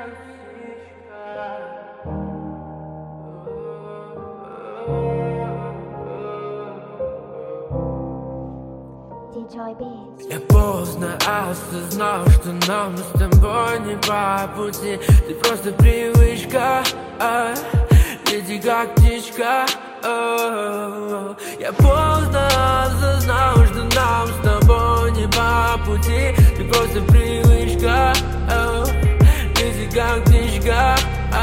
Я поздно осознал, что нам с тобой не по пути. Ты просто привычка, лети как птичка. Я поздно осознал, что нам с тобой не по пути. Ты просто привычка, лети как птичка.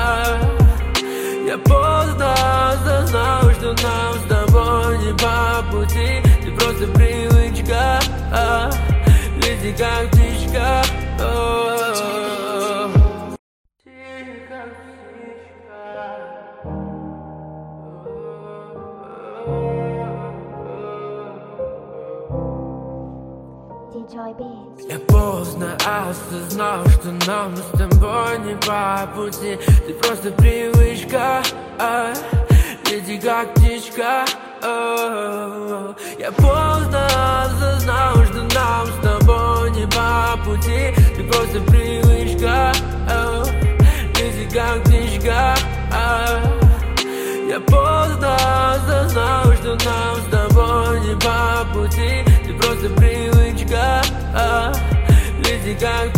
Я поздно осознал, что нам с тобой не по пути. Ты просто привычка, лети как птичка. Я поздно осознал, что нам с тобой не по пути. Ты просто привычка, лети как птичка. Я поздно осознал, что нам с тобой не по пути. Ты просто привычка, лети как птичка. Я поздно осознал, что нам с тобой не по пути. Ты просто привычка, лети как